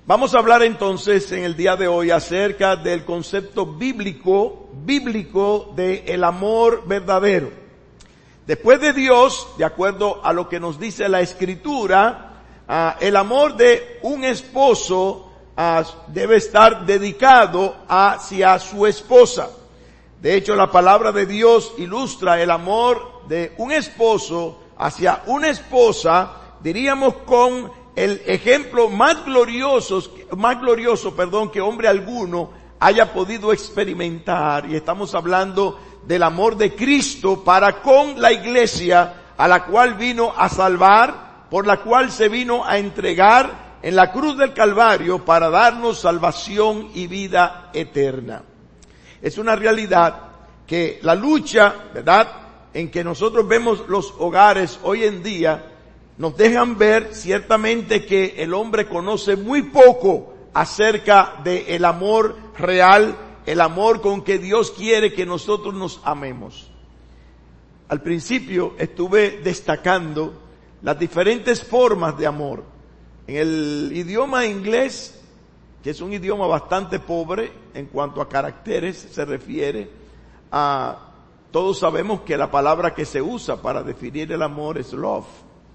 Vamos a hablar entonces en el día de hoy acerca del concepto bíblico de el amor verdadero. Después de Dios, de acuerdo a lo que nos dice la Escritura, el amor de un esposo debe estar dedicado hacia su esposa. De hecho, la palabra de Dios ilustra el amor de un esposo hacia una esposa, diríamos con el ejemplo más glorioso, que hombre alguno haya podido experimentar. Y estamos hablando del amor de Cristo para con la iglesia, a la cual vino a salvar, por la cual se vino a entregar en la cruz del Calvario para darnos salvación y vida eterna. Es una realidad que la lucha, ¿verdad?, en que nosotros vemos los hogares hoy en día, nos dejan ver ciertamente que el hombre conoce muy poco acerca del amor real, el amor con que Dios quiere que nosotros nos amemos. Al principio estuve destacando las diferentes formas de amor. En el idioma inglés, que es un idioma bastante pobre en cuanto a caracteres se refiere, todos sabemos que la palabra que se usa para definir el amor es love.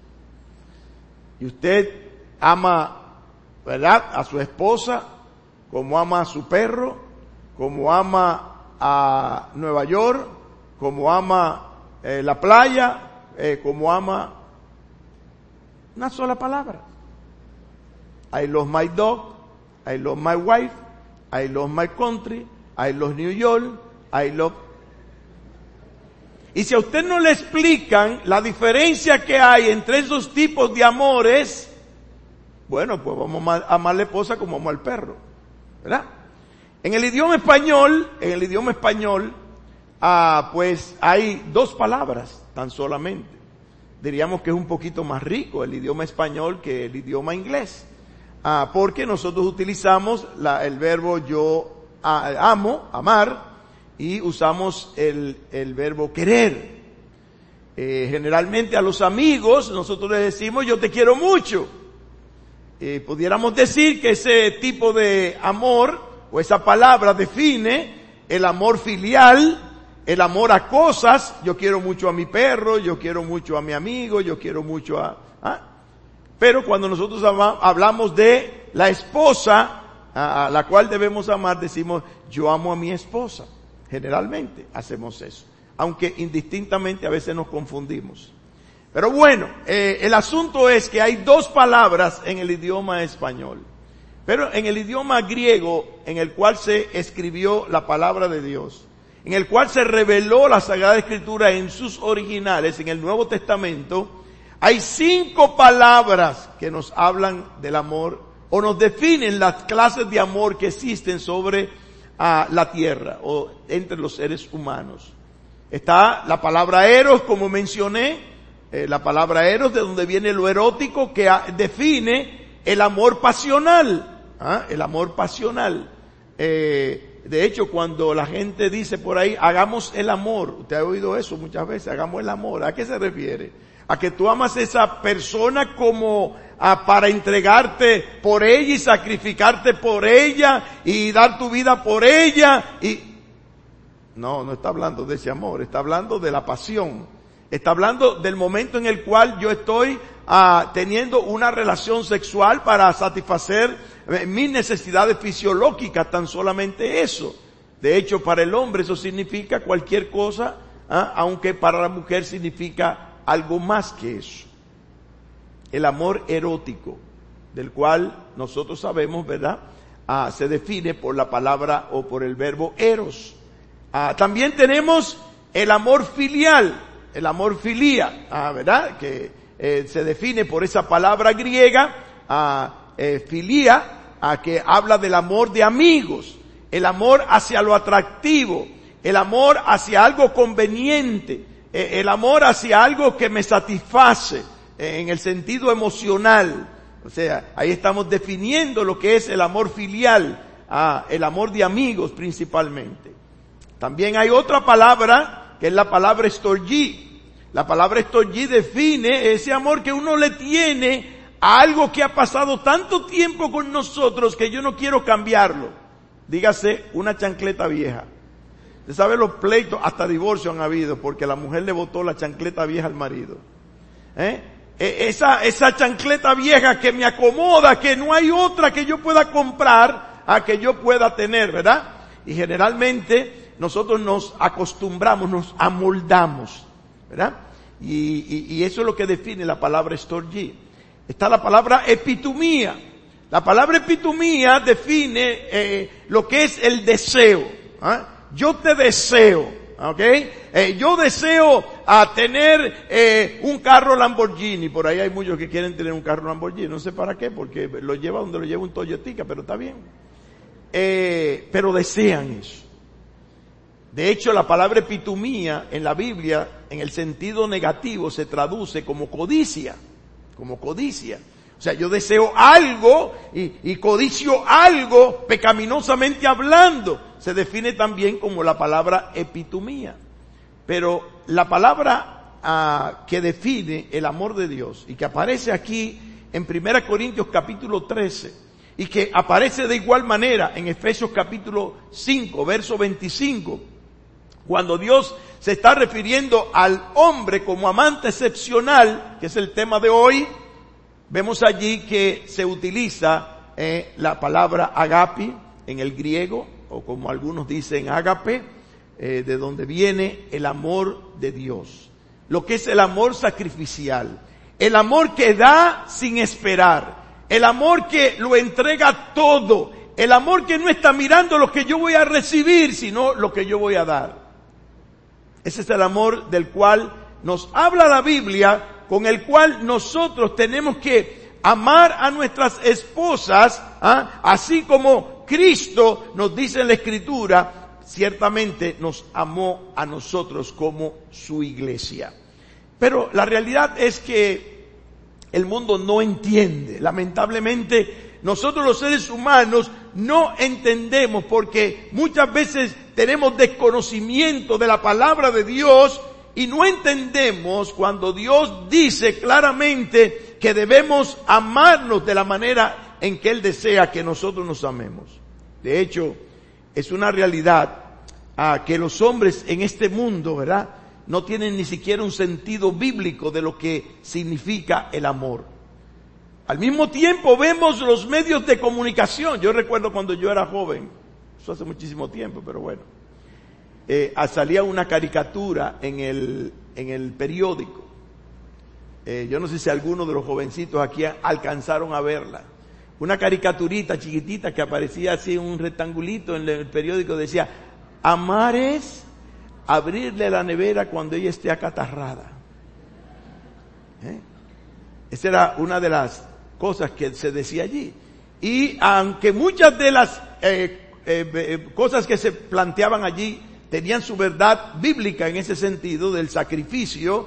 Y usted ama, ¿verdad?, a su esposa, como ama a su perro, como ama a Nueva York, como ama la playa, como ama una sola palabra. I love my dog, I love my wife, I love my country, I love New York, I love... Y si a usted no le explican la diferencia que hay entre esos tipos de amores, bueno, pues vamos a amar a la esposa como amo al perro, ¿verdad? En el idioma español, pues hay dos palabras tan solamente. Diríamos que es un poquito más rico el idioma español que el idioma inglés. Porque nosotros utilizamos el verbo yo amo, amar, y usamos el verbo querer. Generalmente a los amigos nosotros les decimos yo te quiero mucho. Pudiéramos decir que ese tipo de amor o esa palabra define el amor filial, el amor a cosas. Yo quiero mucho a mi perro, yo quiero mucho a mi amigo, yo quiero mucho Pero cuando nosotros hablamos de la esposa a la cual debemos amar, decimos yo amo a mi esposa. Generalmente hacemos eso, aunque indistintamente a veces nos confundimos. Pero bueno, el asunto es que hay dos palabras en el idioma español. Pero en el idioma griego, en el cual se escribió la palabra de Dios, en el cual se reveló la Sagrada Escritura en sus originales, en el Nuevo Testamento, hay 5 palabras que nos hablan del amor o nos definen las clases de amor que existen sobre la tierra o entre los seres humanos. Está la palabra eros, como mencioné, la palabra eros, de donde viene lo erótico, que define el amor pasional, el amor pasional. De hecho, cuando la gente dice por ahí, hagamos el amor, usted ha oído eso muchas veces, hagamos el amor, ¿a qué se refiere? A que tú amas a esa persona como para entregarte por ella y sacrificarte por ella y dar tu vida por ella. Y no está hablando de ese amor, está hablando de la pasión. Está hablando del momento en el cual yo estoy teniendo una relación sexual para satisfacer mis necesidades fisiológicas, tan solamente eso. De hecho, para el hombre eso significa cualquier cosa, aunque para la mujer significa algo más que eso. El amor erótico, del cual nosotros sabemos, ¿verdad? Se define por la palabra o por el verbo eros. También tenemos el amor filial, el amor filia, ¿verdad? Que se define por esa palabra griega, filia, que habla del amor de amigos, el amor hacia lo atractivo, el amor hacia algo conveniente, el amor hacia algo que me satisface en el sentido emocional. O sea, ahí estamos definiendo lo que es el amor filial, el amor de amigos principalmente. También hay otra palabra que es la palabra storgí. La palabra storgí define ese amor que uno le tiene a algo que ha pasado tanto tiempo con nosotros que yo no quiero cambiarlo. Dígase, una chancleta vieja. Usted sabe los pleitos, hasta divorcio han habido porque la mujer le botó la chancleta vieja al marido. Esa chancleta vieja que me acomoda, que no hay otra que yo pueda comprar a que yo pueda tener, ¿verdad? Y generalmente nosotros nos acostumbramos, nos amoldamos, ¿verdad? Y eso es lo que define la palabra storgé. Está la palabra epitumía. La palabra epitumía define lo que es el deseo. Yo te deseo, ¿ok? Yo deseo tener un carro Lamborghini. Por ahí hay muchos que quieren tener un carro Lamborghini. No sé para qué, porque lo lleva donde lo lleva un Toyotica, pero está bien. Pero desean eso. De hecho, la palabra epitumía en la Biblia, en el sentido negativo, se traduce como codicia. Como codicia. O sea, yo deseo algo y codicio algo pecaminosamente hablando. Se define también como la palabra epitumía. Pero la palabra que define el amor de Dios y que aparece aquí en 1 Corintios capítulo 13 y que aparece de igual manera en Efesios capítulo 5, verso 25, cuando Dios se está refiriendo al hombre como amante excepcional, que es el tema de hoy, vemos allí que se utiliza la palabra agape en el griego, o como algunos dicen ágape, de donde viene el amor de Dios. Lo que es el amor sacrificial, el amor que da sin esperar, el amor que lo entrega todo, el amor que no está mirando lo que yo voy a recibir, sino lo que yo voy a dar. Ese es el amor del cual nos habla la Biblia, con el cual nosotros tenemos que amar a nuestras esposas, así como Cristo nos dice en la Escritura, ciertamente nos amó a nosotros como su iglesia. Pero la realidad es que el mundo no entiende. Lamentablemente, nosotros los seres humanos no entendemos porque muchas veces tenemos desconocimiento de la palabra de Dios y no entendemos cuando Dios dice claramente que debemos amarnos de la manera en que Él desea que nosotros nos amemos. De hecho, es una realidad que los hombres en este mundo, ¿verdad?, no tienen ni siquiera un sentido bíblico de lo que significa el amor. Al mismo tiempo vemos los medios de comunicación. Yo recuerdo cuando yo era joven, eso hace muchísimo tiempo, pero bueno, salía una caricatura en el periódico. Yo no sé si algunos de los jovencitos aquí alcanzaron a verla. Una caricaturita chiquitita que aparecía así en un rectangulito en el periódico, decía: amar es abrirle la nevera cuando ella esté acatarrada. Esa era una de las cosas que se decía allí. Y aunque muchas de las cosas que se planteaban allí tenían su verdad bíblica en ese sentido del sacrificio,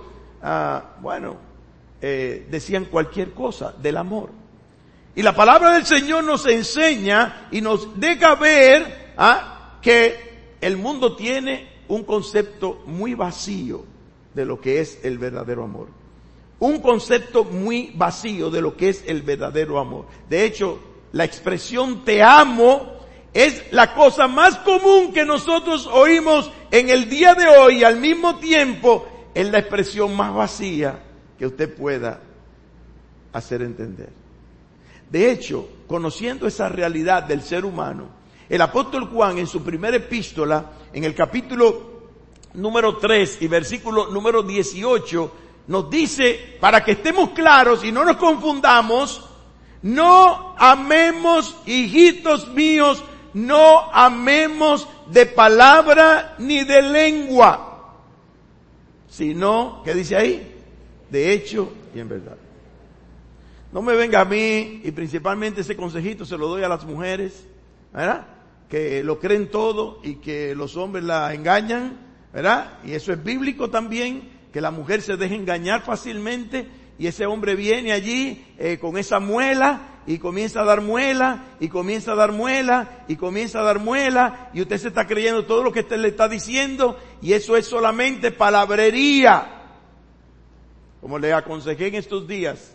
decían cualquier cosa del amor. Y la palabra del Señor nos enseña y nos deja ver que el mundo tiene un concepto muy vacío de lo que es el verdadero amor. Un concepto muy vacío de lo que es el verdadero amor. De hecho, la expresión te amo es la cosa más común que nosotros oímos en el día de hoy, y al mismo tiempo es la expresión más vacía que usted pueda hacer entender. De hecho, conociendo esa realidad del ser humano, el apóstol Juan en su primera epístola, en el capítulo número 3 y versículo número 18, nos dice, para que estemos claros y no nos confundamos: no amemos, hijitos míos, no amemos de palabra ni de lengua, sino, ¿qué dice ahí? De hecho y en verdad. No me venga a mí, y principalmente ese consejito se lo doy a las mujeres, ¿verdad?, que lo creen todo y que los hombres la engañan, ¿verdad? Y eso es bíblico también, que la mujer se deje engañar fácilmente y ese hombre viene allí con esa muela y comienza a dar muela y comienza a dar muela y comienza a dar muela, y usted se está creyendo todo lo que usted le está diciendo, y eso es solamente palabrería. Como le aconsejé en estos días,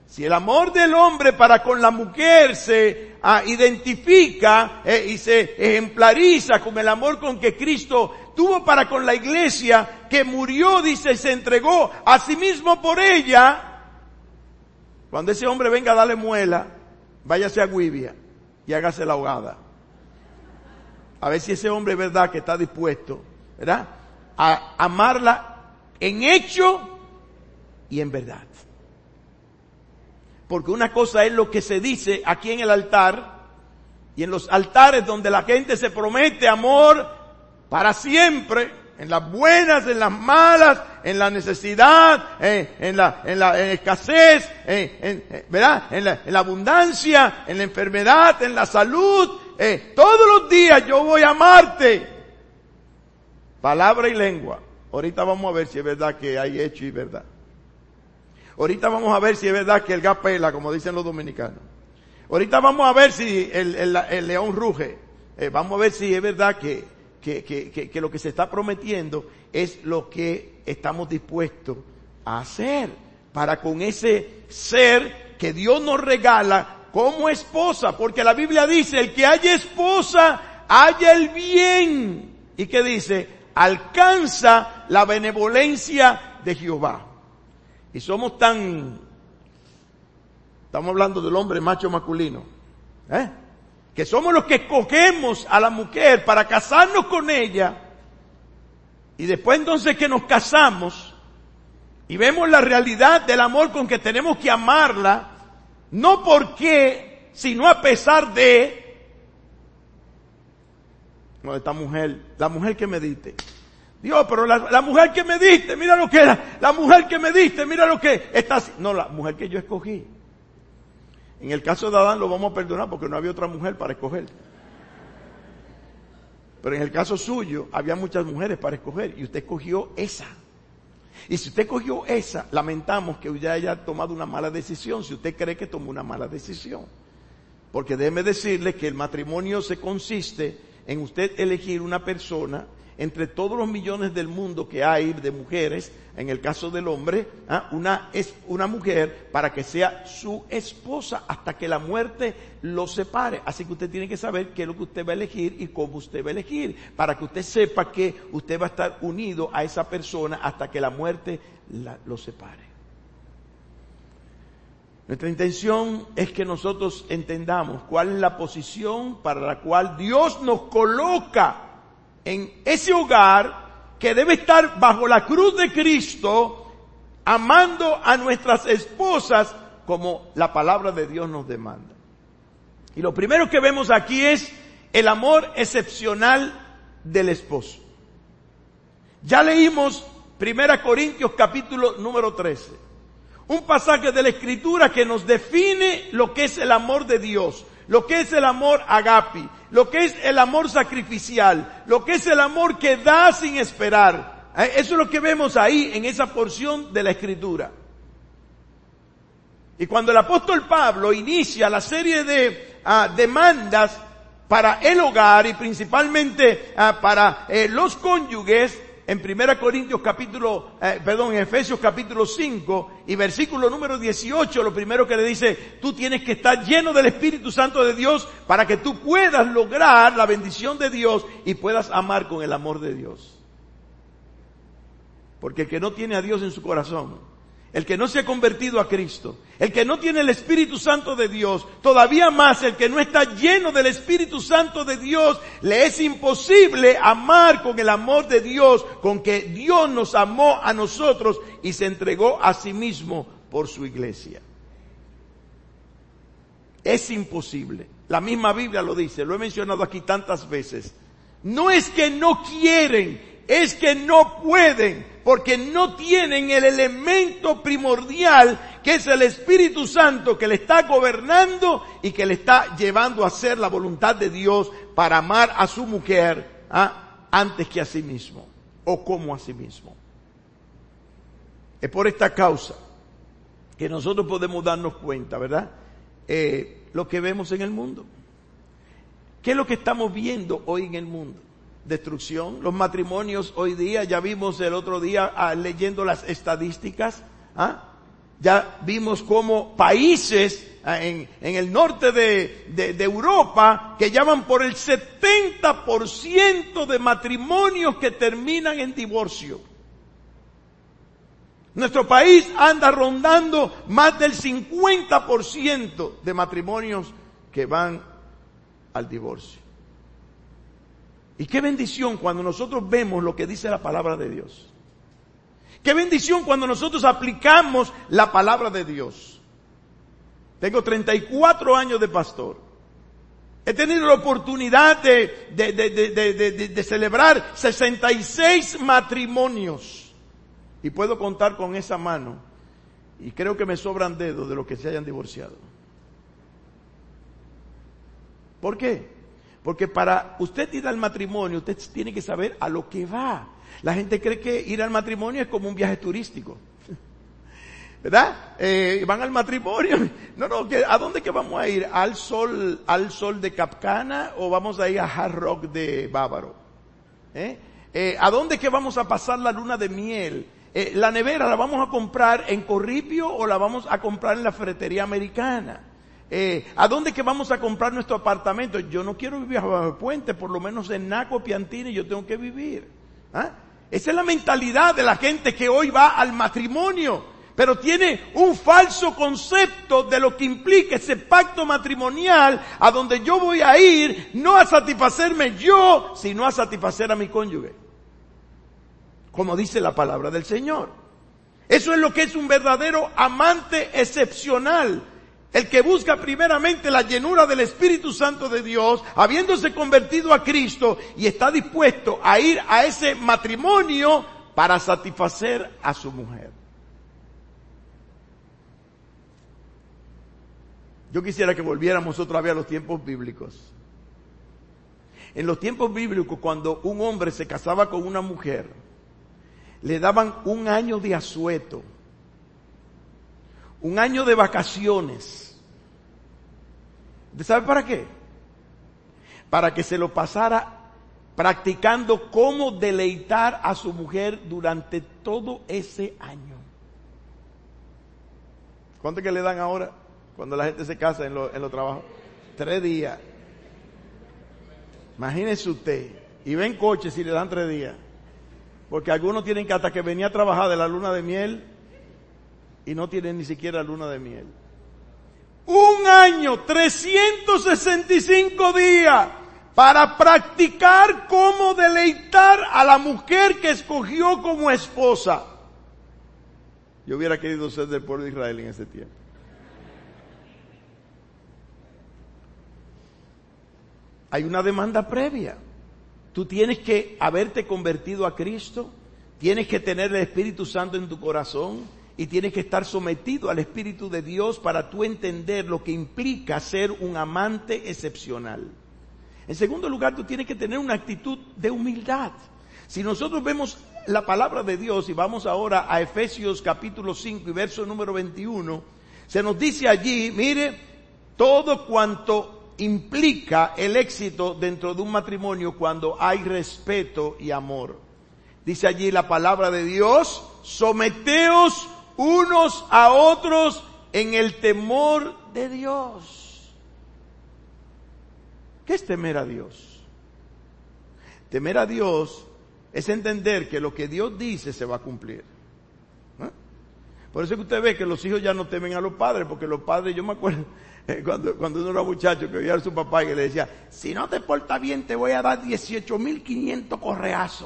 Si el amor del hombre para con la mujer se identifica y se ejemplariza con el amor con que Cristo tuvo para con la iglesia, que murió, dice, y se entregó a sí mismo por ella, cuando ese hombre venga a darle muela, váyase a Guivia y hágase la ahogada. A ver si ese hombre es verdad que está dispuesto, ¿verdad?, a amarla en hecho y en verdad. Porque una cosa es lo que se dice aquí en el altar, y en los altares donde la gente se promete amor para siempre, en las buenas, en las malas, en la necesidad, en la escasez, ¿verdad?, en la abundancia, en la enfermedad, en la salud, todos los días yo voy a amarte. Palabra y lengua. Ahorita vamos a ver si es verdad que hay hecho y verdad. Ahorita vamos a ver si es verdad que el gas pela, como dicen los dominicanos. Ahorita vamos a ver si el león ruge. Vamos a ver si es verdad que lo que se está prometiendo es lo que estamos dispuestos a hacer para con ese ser que Dios nos regala como esposa. Porque la Biblia dice, el que haya esposa, haya el bien. ¿Y qué dice? Alcanza la benevolencia de Jehová. Y estamos hablando del hombre macho masculino, que somos los que escogemos a la mujer para casarnos con ella, y después entonces que nos casamos y vemos la realidad del amor con que tenemos que amarla, no porque, sino a pesar de, no, esta mujer, la mujer que me diste. Dios, pero la mujer que me diste, mira lo que era. La mujer que me diste, mira lo que está haciendo. No, la mujer que yo escogí. En el caso de Adán lo vamos a perdonar porque no había otra mujer para escoger. Pero en el caso suyo, había muchas mujeres para escoger y usted escogió esa. Y si usted escogió esa, lamentamos que usted haya tomado una mala decisión, si usted cree que tomó una mala decisión. Porque déjeme decirle que el matrimonio se consiste en usted elegir una persona entre todos los millones del mundo que hay de mujeres, en el caso del hombre, una mujer para que sea su esposa hasta que la muerte los separe. Así que usted tiene que saber qué es lo que usted va a elegir y cómo usted va a elegir, para que usted sepa que usted va a estar unido a esa persona hasta que la muerte los separe. Nuestra intención es que nosotros entendamos cuál es la posición para la cual Dios nos coloca en ese hogar que debe estar bajo la cruz de Cristo, amando a nuestras esposas como la palabra de Dios nos demanda. Y lo primero que vemos aquí es el amor excepcional del esposo. Ya leímos 1 Corintios capítulo número 13. Un pasaje de la Escritura que nos define lo que es el amor de Dios, lo que es el amor agape, lo que es el amor sacrificial, lo que es el amor que da sin esperar. Eso es lo que vemos ahí en esa porción de la Escritura. Y cuando el apóstol Pablo inicia la serie de demandas para el hogar y principalmente para los cónyuges, en 1 Corintios en Efesios capítulo 5 y versículo número 18, lo primero que le dice, tú tienes que estar lleno del Espíritu Santo de Dios para que tú puedas lograr la bendición de Dios y puedas amar con el amor de Dios. Porque el que no tiene a Dios en su corazón, el que no se ha convertido a Cristo, el que no tiene el Espíritu Santo de Dios, todavía más el que no está lleno del Espíritu Santo de Dios, le es imposible amar con el amor de Dios, con que Dios nos amó a nosotros y se entregó a sí mismo por su iglesia. Es imposible. La misma Biblia lo dice, lo he mencionado aquí tantas veces. No es que no quieren, es que no pueden, porque no tienen el elemento primordial que es el Espíritu Santo que le está gobernando y que le está llevando a hacer la voluntad de Dios para amar a su mujer antes que a sí mismo o como a sí mismo. Es por esta causa que nosotros podemos darnos cuenta, ¿verdad? Lo que vemos en el mundo. ¿Qué es lo que estamos viendo hoy en el mundo? Destrucción. Los matrimonios hoy día, ya vimos el otro día leyendo las estadísticas, Ya vimos cómo países en el norte de Europa que llaman por el 70% de matrimonios que terminan en divorcio. Nuestro país anda rondando más del 50% de matrimonios que van al divorcio. Y qué bendición cuando nosotros vemos lo que dice la palabra de Dios. Qué bendición cuando nosotros aplicamos la palabra de Dios. Tengo 34 años de pastor. He tenido la oportunidad de celebrar 66 matrimonios. Y puedo contar con esa mano. Y creo que me sobran dedos de los que se hayan divorciado. ¿Por qué? Porque para usted ir al matrimonio, usted tiene que saber a lo que va. La gente cree que ir al matrimonio es como un viaje turístico. ¿Verdad? Van al matrimonio. No, ¿a dónde que vamos a ir? ¿Al sol de Capcana o vamos a ir a Hard Rock de Bávaro? ¿A dónde que vamos a pasar la luna de miel? ¿La nevera la vamos a comprar en Corripio o la vamos a comprar en la ferretería americana? ¿A dónde que vamos a comprar nuestro apartamento? Yo no quiero vivir bajo el puente, por lo menos en Naco, Piantini yo tengo que vivir. Esa es la mentalidad de la gente que hoy va al matrimonio, pero tiene un falso concepto de lo que implica ese pacto matrimonial a donde yo voy a ir no a satisfacerme yo, sino a satisfacer a mi cónyuge. Como dice la palabra del Señor. Eso es lo que es un verdadero amante excepcional. El que busca primeramente la llenura del Espíritu Santo de Dios, habiéndose convertido a Cristo y está dispuesto a ir a ese matrimonio para satisfacer a su mujer. Yo quisiera que volviéramos otra vez a los tiempos bíblicos. En los tiempos bíblicos, cuando un hombre se casaba con una mujer, le daban 1 año de asueto, 1 año de vacaciones. ¿Usted sabe para qué? Para que se lo pasara practicando cómo deleitar a su mujer durante todo ese año. ¿Cuánto que le dan ahora cuando la gente se casa en los trabajos? 3 días. Imagínese usted. Y ven coches si le dan 3 días. Porque algunos tienen que hasta que venía a trabajar de la luna de miel y no tienen ni siquiera luna de miel. 1 año, 365 días para practicar cómo deleitar a la mujer que escogió como esposa. Yo hubiera querido ser del pueblo de Israel en ese tiempo. Hay una demanda previa. Tú tienes que haberte convertido a Cristo, tienes que tener el Espíritu Santo en tu corazón y tienes que estar sometido al Espíritu de Dios para tú entender lo que implica ser un amante excepcional. En segundo lugar, tú tienes que tener una actitud de humildad. Si nosotros vemos la palabra de Dios y vamos ahora a Efesios capítulo 5 y verso número 21, se nos dice allí, mire, todo cuanto implica el éxito dentro de un matrimonio cuando hay respeto y amor. Dice allí la palabra de Dios, someteos unos a otros en el temor de Dios. ¿Qué es temer a Dios? Temer a Dios es entender que lo que Dios dice se va a cumplir. Por eso es que usted ve que los hijos ya no temen a los padres, porque los padres, yo me acuerdo cuando uno era muchacho que oía a su papá y que le decía, si no te portas bien te voy a dar 18,500 correazos.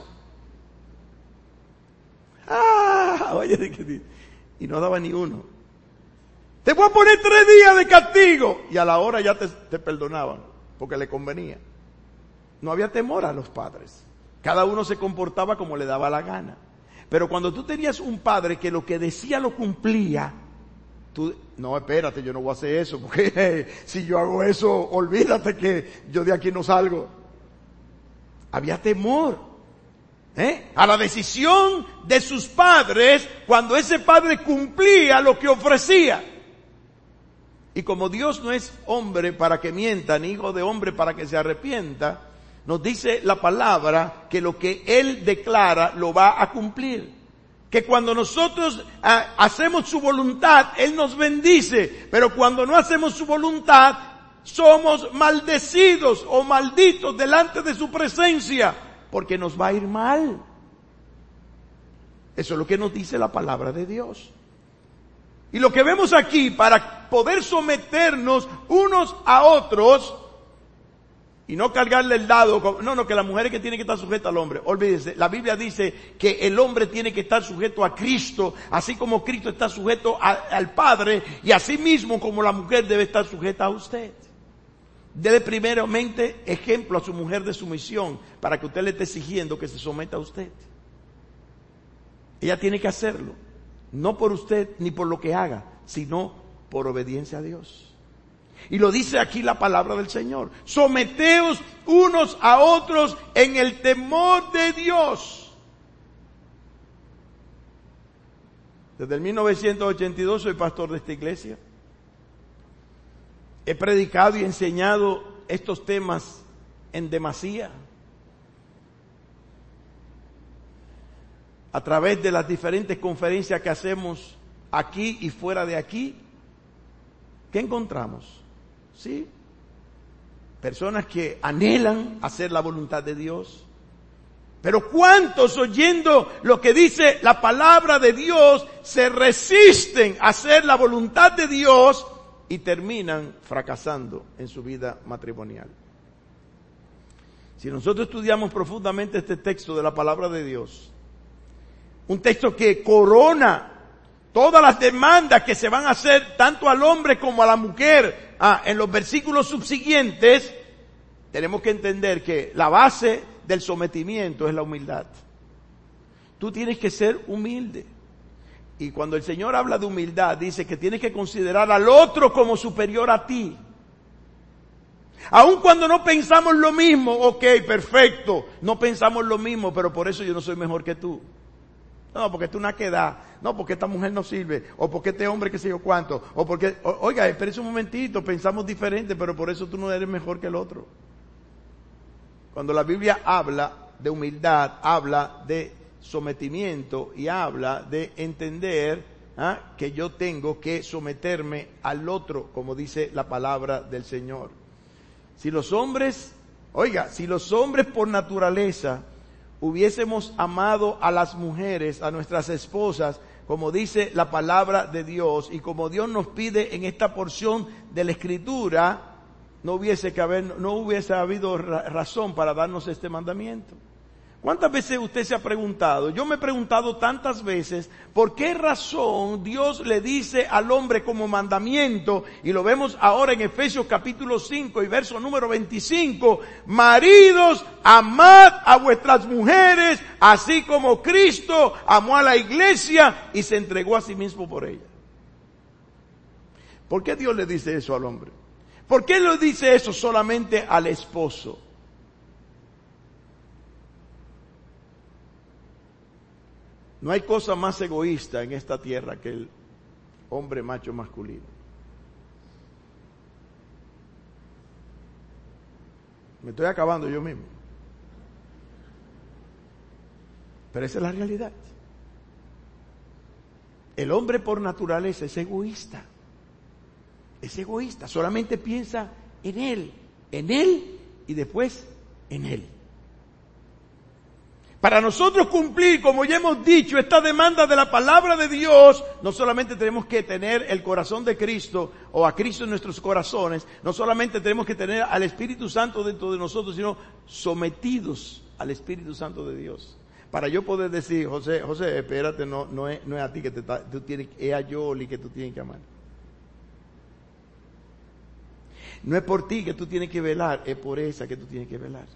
Oye, y no daba ni uno. Te voy a poner 3 días de castigo. Y a la hora ya te perdonaban, porque le convenía. No había temor a los padres. Cada uno se comportaba como le daba la gana. Pero cuando tú tenías un padre que lo que decía lo cumplía, tú, no, espérate, yo no voy a hacer eso, porque si yo hago eso, olvídate que yo de aquí no salgo. Había temor a la decisión de sus padres cuando ese padre cumplía lo que ofrecía. Y como Dios no es hombre para que mienta, ni hijo de hombre para que se arrepienta, nos dice la palabra que lo que Él declara lo va a cumplir. que cuando nosotros hacemos su voluntad, Él nos bendice, pero cuando no hacemos su voluntad, somos maldecidos o malditos delante de su presencia, porque nos va a ir mal. Eso es lo que nos dice la palabra de Dios. Y lo que vemos aquí, para poder someternos unos a otros, y no cargarle el dado, que la mujer es que tiene que estar sujeta al hombre. Olvídese, la Biblia dice que el hombre tiene que estar sujeto a Cristo, así como Cristo está sujeto al Padre, y así mismo como la mujer debe estar sujeta a usted. Dele primeramente ejemplo a su mujer de sumisión, para que usted le esté exigiendo que se someta a usted. Ella tiene que hacerlo, no por usted ni por lo que haga, sino por obediencia a Dios. Y lo dice aquí la palabra del Señor. Someteos unos a otros en el temor de Dios. Desde el 1982 soy pastor de esta iglesia. He predicado y enseñado estos temas en demasía. A través de las diferentes conferencias que hacemos aquí y fuera de aquí. ¿Qué encontramos? ¿Sí? Personas que anhelan hacer la voluntad de Dios. Pero ¿cuántos, oyendo lo que dice la palabra de Dios, se resisten a hacer la voluntad de Dios y terminan fracasando en su vida matrimonial? Si nosotros estudiamos profundamente este texto de la palabra de Dios, un texto que corona todas las demandas que se van a hacer tanto al hombre como a la mujer, en los versículos subsiguientes, tenemos que entender que la base del sometimiento es la humildad. Tú tienes que ser humilde. Y cuando el Señor habla de humildad, dice que tienes que considerar al otro como superior a ti. Aun cuando no pensamos lo mismo, ok, perfecto, no pensamos lo mismo, pero por eso yo no soy mejor que tú. No, porque tú una queda, no, porque esta mujer no sirve, o porque este hombre que sé yo cuánto, o porque, oiga, espérese un momentito, pensamos diferente, pero por eso tú no eres mejor que el otro. Cuando la Biblia habla de humildad, habla de sometimiento y habla de entender que yo tengo que someterme al otro, como dice la palabra del Señor. Si los hombres por naturaleza hubiésemos amado a las mujeres, a nuestras esposas, como dice la palabra de Dios, y como Dios nos pide en esta porción de la Escritura, no hubiese habido razón para darnos este mandamiento. ¿Cuántas veces usted se ha preguntado? Yo me he preguntado tantas veces, ¿por qué razón Dios le dice al hombre como mandamiento? Y lo vemos ahora en Efesios capítulo 5 y verso número 25. Maridos, amad a vuestras mujeres, así como Cristo amó a la iglesia y se entregó a sí mismo por ella. ¿Por qué Dios le dice eso al hombre? ¿Por qué le dice eso solamente al esposo? No hay cosa más egoísta en esta tierra que el hombre macho masculino. Me estoy acabando yo mismo. Pero esa es la realidad. El hombre por naturaleza es egoísta. Es egoísta. Solamente piensa en él y después en él. Para nosotros cumplir, como ya hemos dicho, esta demanda de la palabra de Dios, no solamente tenemos que tener el corazón de Cristo o a Cristo en nuestros corazones, no solamente tenemos que tener al Espíritu Santo dentro de nosotros, sino sometidos al Espíritu Santo de Dios. Para yo poder decir, José, espérate, no es a ti que tú tienes, es a Yoli que tú tienes que amar. No es por ti que tú tienes que velar, es por esa que tú tienes que velar.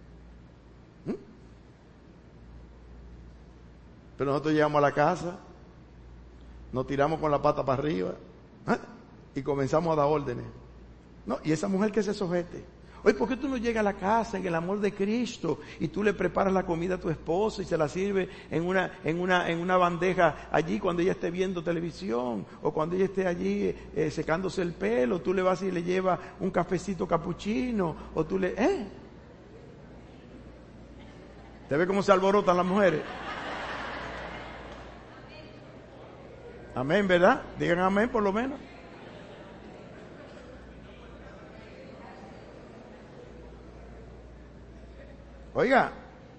Pero nosotros llegamos a la casa, nos tiramos con la pata para arriba y comenzamos a dar órdenes. No, y esa mujer que se sujete. Oye, ¿por qué tú no llegas a la casa en el amor de Cristo y tú le preparas la comida a tu esposa y se la sirve en una bandeja allí cuando ella esté viendo televisión o cuando ella esté allí secándose el pelo? Tú le vas y le llevas un cafecito capuchino o tú le... ¿Te ve cómo se alborotan las mujeres? Amén, ¿verdad? Digan amén por lo menos. Oiga,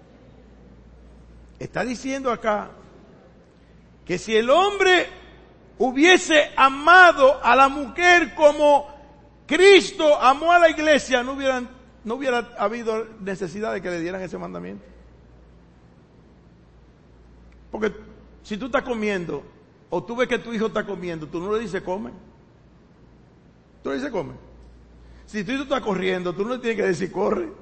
está diciendo acá que si el hombre hubiese amado a la mujer como Cristo amó a la iglesia, no hubiera habido necesidad de que le dieran ese mandamiento. Porque si tú estás comiendo, o tú ves que tu hijo está comiendo, tú no le dices come. Tú le dices come. Si tu hijo está corriendo, tú no le tienes que decir corre.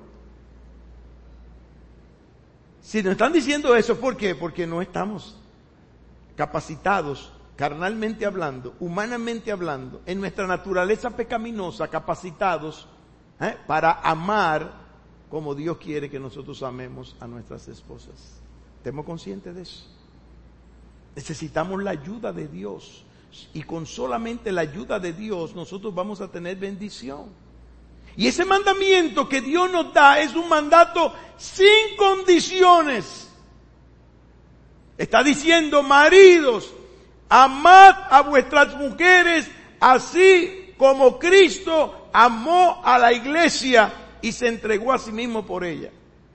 Si nos están diciendo eso, ¿por qué? Porque no estamos capacitados, carnalmente hablando, humanamente hablando, en nuestra naturaleza pecaminosa, capacitados para amar como Dios quiere que nosotros amemos a nuestras esposas. ¿Estamos conscientes de eso? Necesitamos la ayuda de Dios, y con solamente la ayuda de Dios nosotros vamos a tener bendición. Y ese mandamiento que Dios nos da es un mandato sin condiciones. Está diciendo: maridos, amad a vuestras mujeres así como Cristo amó a la iglesia y se entregó a sí mismo por ella.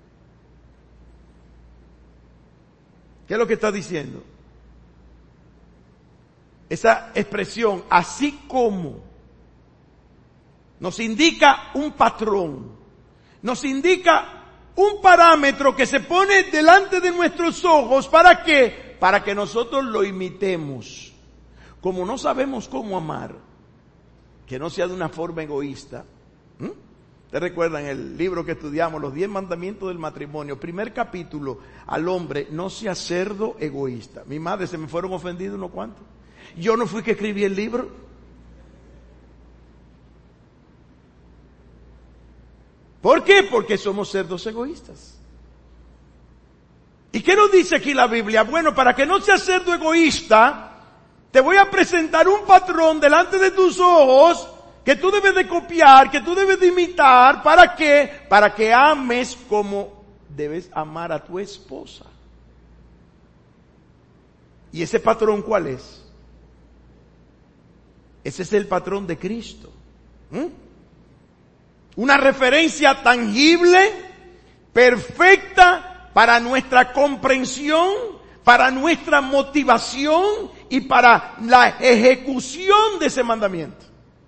¿Qué es lo que está diciendo? Esa expresión, así como, nos indica un patrón, nos indica un parámetro que se pone delante de nuestros ojos. ¿Para qué? Para que nosotros lo imitemos. Como no sabemos cómo amar, que no sea de una forma egoísta. ¿Ustedes recuerdan el libro que estudiamos, los 10 mandamientos del matrimonio? Primer capítulo: al hombre, no sea cerdo egoísta. Mi madre, se me fueron ofendidos unos cuantos. Yo no fui que escribí el libro. ¿Por qué? Porque somos cerdos egoístas. ¿Y qué nos dice aquí la Biblia? Bueno, para que no seas cerdo egoísta, te voy a presentar un patrón delante de tus ojos que tú debes de copiar, que tú debes de imitar. ¿Para qué? Para que ames como debes amar a tu esposa. ¿Y ese patrón cuál es? Ese es el patrón de Cristo. Una referencia tangible, perfecta para nuestra comprensión, para nuestra motivación y para la ejecución de ese mandamiento.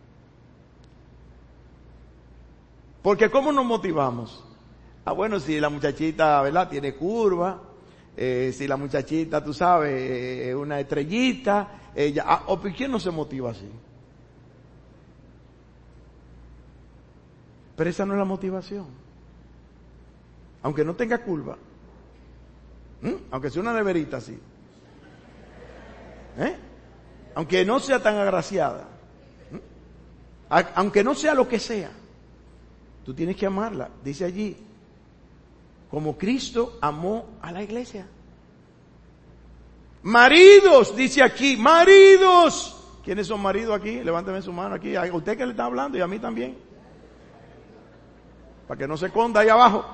Porque ¿cómo nos motivamos? Bueno, si la muchachita, ¿verdad?, tiene curva, si la muchachita, tú sabes, una estrellita, ¿quién no se motiva así? Pero esa no es la motivación. Aunque no tenga curva, aunque sea una neverita así, aunque no sea tan agraciada, aunque no sea lo que sea, tú tienes que amarla. Dice allí, como Cristo amó a la iglesia. Maridos, dice aquí, maridos. ¿Quiénes son maridos aquí? Levánteme su mano aquí. A usted que le está hablando y a mí también. Para que no se esconda ahí abajo.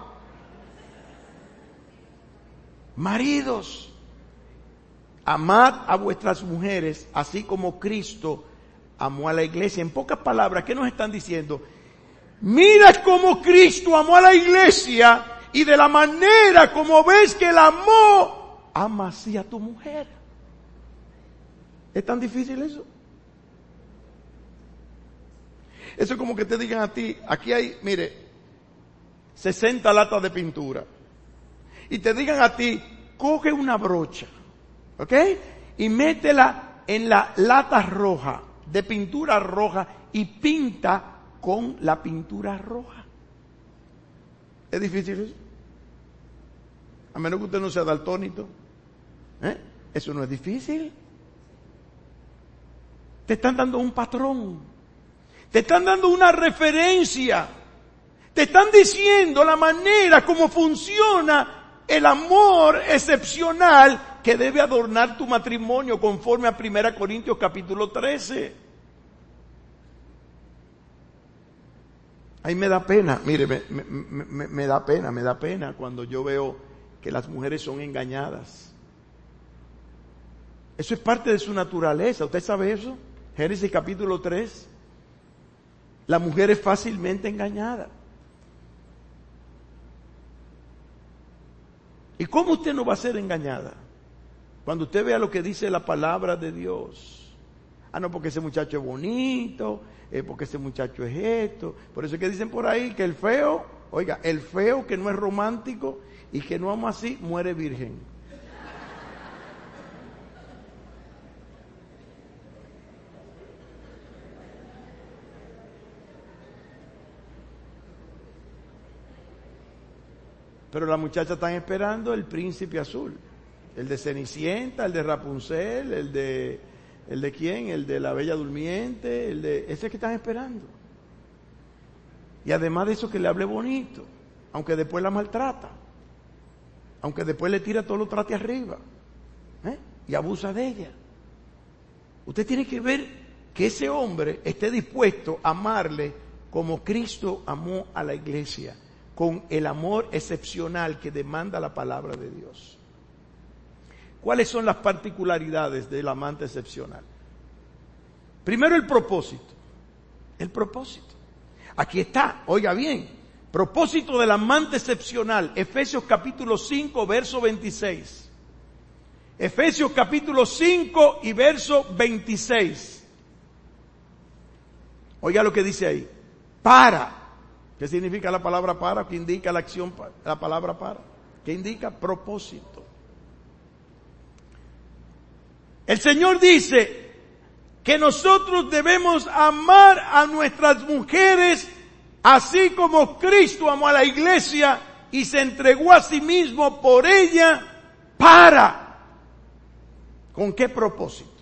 Maridos, amad a vuestras mujeres así como Cristo amó a la iglesia. En pocas palabras, ¿qué nos están diciendo? Mira cómo Cristo amó a la iglesia, y de la manera como ves que la amó, ama así a tu mujer. ¿Es tan difícil eso? Eso es como que te digan a ti, aquí hay, mire, 60 latas de pintura, y te digan a ti, coge una brocha, ¿ok?, y métela en la lata roja, de pintura roja, y pinta con la pintura roja. ¿Es difícil eso? A menos que usted no sea daltónico. Eso no es difícil. Te están dando un patrón. Te están dando una referencia. Te están diciendo la manera como funciona el amor excepcional que debe adornar tu matrimonio conforme a 1 Corintios capítulo 13. Ahí me da pena, mire, me da pena cuando yo veo que las mujeres son engañadas. Eso es parte de su naturaleza. ¿Usted sabe eso? Génesis capítulo 3. La mujer es fácilmente engañada. ¿Y cómo usted no va a ser engañada? Cuando usted vea lo que dice la palabra de Dios. Ah, no, porque ese muchacho es bonito, porque ese muchacho es esto. Por eso es que dicen por ahí que el feo, oiga, el feo que no es romántico y que no ama así, muere virgen. Pero las muchachas están esperando el príncipe azul. El de Cenicienta, el de Rapunzel, ¿el de quién? El de la Bella Durmiente, ese que están esperando. Y además de eso que le hable bonito, aunque después la maltrata, aunque después le tira todo lo trate arriba, y abusa de ella. Usted tiene que ver que ese hombre esté dispuesto a amarle como Cristo amó a la iglesia, con el amor excepcional que demanda la palabra de Dios. ¿Cuáles son las particularidades del amante excepcional? Primero, el propósito. El propósito. Aquí está, oiga bien, propósito del amante excepcional, Efesios capítulo 5, verso 26. Efesios capítulo 5 y verso 26. Oiga lo que dice ahí. Para. ¿Qué significa la palabra para? ¿Qué indica la acción, la palabra para? ¿Qué indica? Propósito. El Señor dice que nosotros debemos amar a nuestras mujeres así como Cristo amó a la iglesia y se entregó a sí mismo por ella para. ¿Con qué propósito?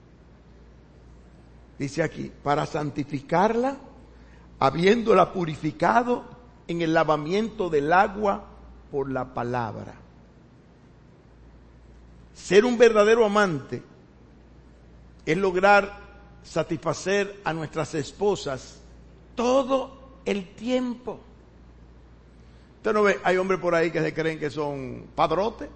Dice aquí, para santificarla, habiéndola purificado en el lavamiento del agua por la palabra. Ser un verdadero amante es lograr satisfacer a nuestras esposas todo el tiempo. Usted no ve, hay hombres por ahí que se creen que son padrotes,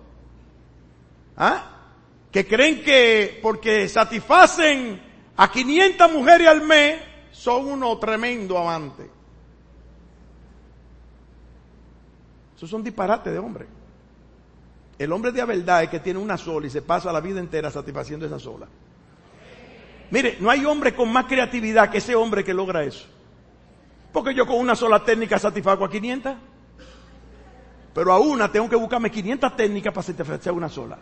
que creen que porque satisfacen a 500 mujeres al mes son unos tremendos amantes. Esos son disparates de hombre. El hombre de verdad es que tiene una sola y se pasa la vida entera satisfaciendo esa sola. Mire, no hay hombre con más creatividad que ese hombre que logra eso. Porque yo con una sola técnica satisfago a 500. Pero a una tengo que buscarme 500 técnicas para satisfacer una sola.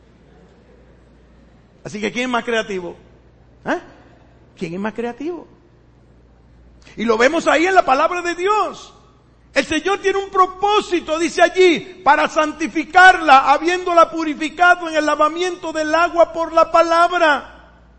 Así que ¿quién es más creativo? ¿Quién es más creativo? Y lo vemos ahí en la palabra de Dios. El Señor tiene un propósito, dice allí, para santificarla, habiéndola purificado en el lavamiento del agua por la palabra.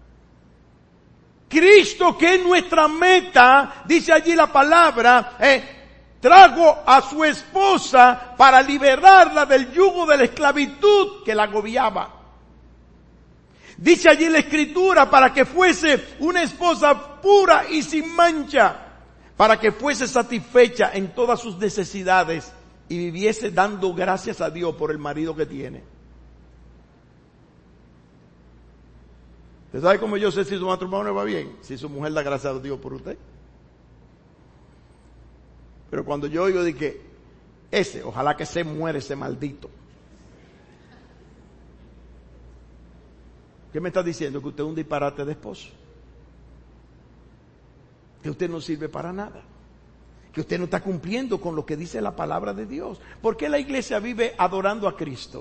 Cristo, que es nuestra meta, dice allí la palabra, trajo a su esposa para liberarla del yugo de la esclavitud que la agobiaba. Dice allí la Escritura para que fuese una esposa pura y sin mancha, para que fuese satisfecha en todas sus necesidades y viviese dando gracias a Dios por el marido que tiene. ¿Usted sabe cómo yo sé si su matrimonio va bien? Si su mujer da gracias a Dios por usted. Pero cuando yo oigo de que ojalá que se muere ese maldito. ¿Qué me está diciendo? Que usted es un disparate de esposo. Que usted no sirve para nada. Que usted no está cumpliendo con lo que dice la palabra de Dios. ¿Por qué la iglesia vive adorando a Cristo?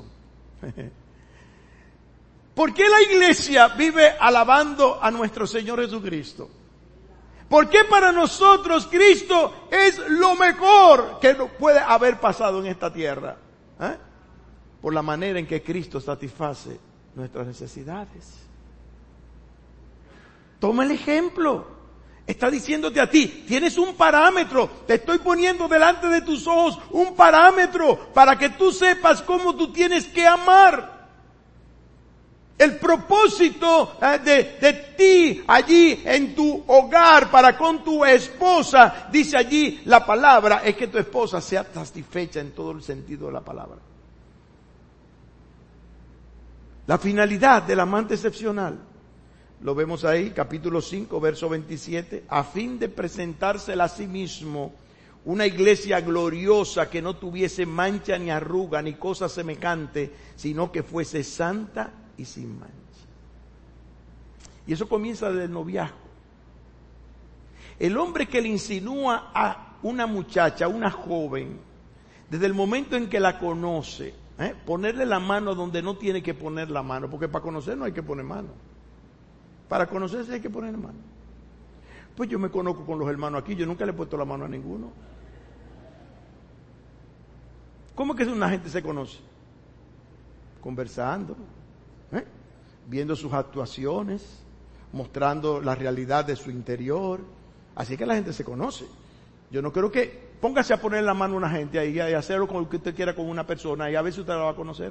¿Por qué la iglesia vive alabando a nuestro Señor Jesucristo? ¿Por qué para nosotros Cristo es lo mejor que puede haber pasado en esta tierra? Por la manera en que Cristo satisface nuestras necesidades. Toma el ejemplo. Está diciéndote a ti, tienes un parámetro, te estoy poniendo delante de tus ojos un parámetro para que tú sepas cómo tú tienes que amar. El propósito de ti allí en tu hogar para con tu esposa, dice allí la palabra, es que tu esposa sea satisfecha en todo el sentido de la palabra. La finalidad del amante excepcional, lo vemos ahí, capítulo 5, verso 27, a fin de presentársela a sí mismo una iglesia gloriosa que no tuviese mancha ni arruga ni cosa semejante, sino que fuese santa y sin mancha. Y eso comienza desde el noviazgo. El hombre que le insinúa a una muchacha, a una joven, desde el momento en que la conoce, ponerle la mano donde no tiene que poner la mano, porque para conocer no hay que poner mano. Para conocerse hay que poner mano. Pues yo me conozco con los hermanos aquí, yo nunca le he puesto la mano a ninguno. ¿Cómo es que una gente se conoce? Conversando, viendo sus actuaciones, mostrando la realidad de su interior. Así que la gente se conoce. Yo no creo que póngase a poner la mano a una gente ahí y hacerlo con lo que usted quiera con una persona y a ver si usted la va a conocer.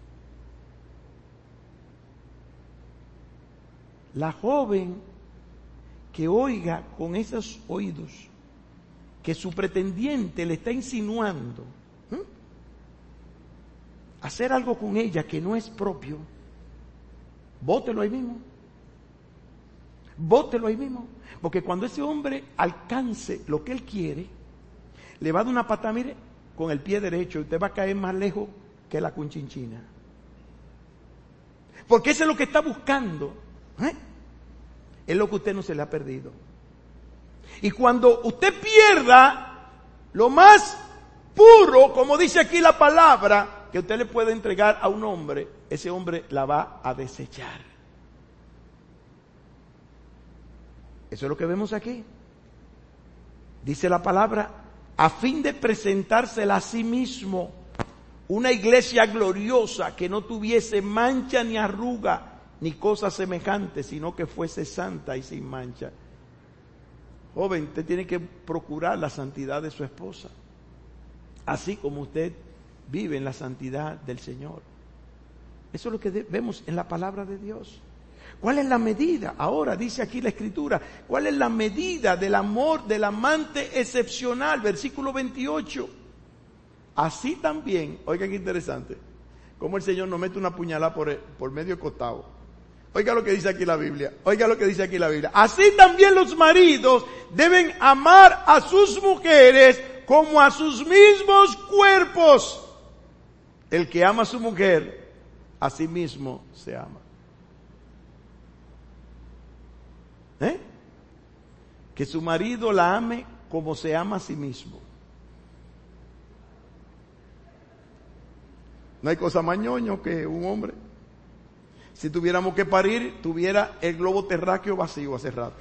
La joven que oiga con esos oídos que su pretendiente le está insinuando hacer algo con ella que no es propio, bótelo ahí mismo. Bótelo ahí mismo. Porque cuando ese hombre alcance lo que él quiere, le va a dar una patada, mire, con el pie derecho y usted va a caer más lejos que la cunchinchina. Porque eso es lo que está buscando. Es lo que usted no se le ha perdido. Y cuando usted pierda lo más puro, como dice aquí la palabra, que usted le puede entregar a un hombre, ese hombre la va a desechar. Eso es lo que vemos aquí. Dice la palabra, a fin de presentársela a sí mismo, una iglesia gloriosa que no tuviese mancha ni arruga, ni cosa semejante, sino que fuese santa y sin mancha. Joven, usted tiene que procurar la santidad de su esposa, así como usted vive en la santidad del Señor. Eso es lo que vemos en la palabra de Dios. ¿Cuál es la medida? Ahora dice aquí la Escritura, ¿cuál es la medida del amor del amante excepcional? Versículo 28. Así también, oiga qué interesante, como el Señor nos mete una puñalada por medio costado. Oiga lo que dice aquí la Biblia, oiga lo que dice aquí la Biblia. Así también los maridos deben amar a sus mujeres como a sus mismos cuerpos. El que ama a su mujer, a sí mismo se ama. Que su marido la ame como se ama a sí mismo. No hay cosa más ñoño que un hombre. Si tuviéramos que parir, tuviera el globo terráqueo vacío hace rato.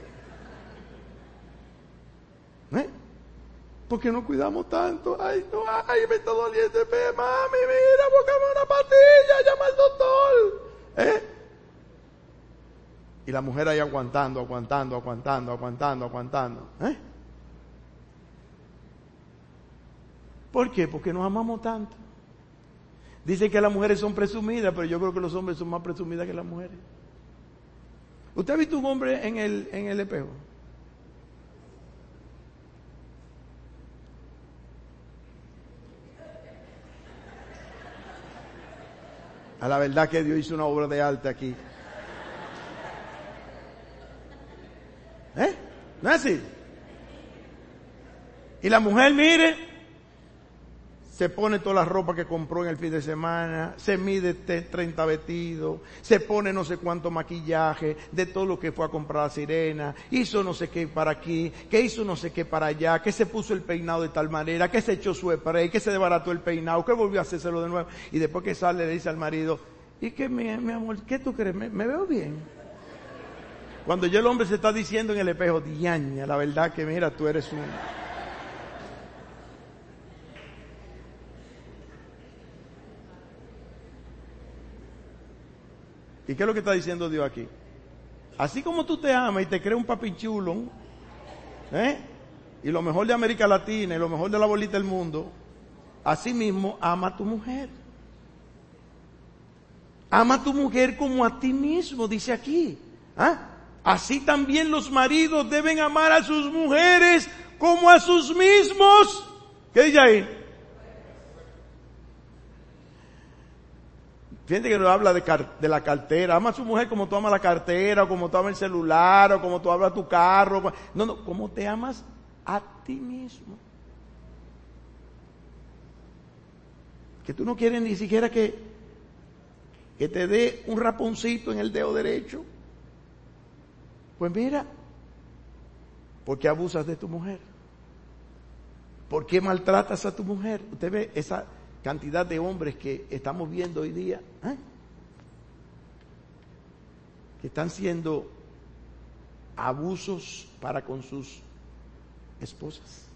¿Por qué no cuidamos tanto? Ay, no, ay, me está doliendo el pie, mami, mira, búscame una pastilla, llama al doctor. Y la mujer ahí aguantando. ¿Por qué? Porque nos amamos tanto. Dicen que las mujeres son presumidas, pero yo creo que los hombres son más presumidas que las mujeres. ¿Usted ha visto un hombre en el espejo? A la verdad que Dios hizo una obra de arte aquí. ¿No es así? Y la mujer, mire, se pone toda la ropa que compró en el fin de semana, se mide 30 vestidos, se pone no sé cuánto maquillaje de todo lo que fue a comprar a Sirena, hizo no sé qué para aquí, que hizo no sé qué para allá, que se puso el peinado de tal manera, que se echó su spray, que se desbarató el peinado, que volvió a hacérselo de nuevo. Y después que sale le dice al marido, ¿y qué mi amor, qué tú crees? ¿Me veo bien? Cuando ya el hombre se está diciendo en el espejo, diaña, la verdad que mira, tú eres un... ¿Y qué es lo que está diciendo Dios aquí? Así como tú te amas y te crees un papichulo, y lo mejor de América Latina y lo mejor de la bolita del mundo, así mismo ama a tu mujer. Ama a tu mujer como a ti mismo, dice aquí. Así también los maridos deben amar a sus mujeres como a sus mismos. ¿Qué dice ahí? Fíjate que no habla de la cartera. Ama a su mujer como tú amas la cartera, o como tú amas el celular, o como tú amas tu carro. No, como te amas a ti mismo. Que tú no quieres ni siquiera que te dé un raponcito en el dedo derecho. Pues mira, ¿por qué abusas de tu mujer? ¿Por qué maltratas a tu mujer? Usted ve esa cantidad de hombres que estamos viendo hoy día, que están siendo abusos para con sus esposas.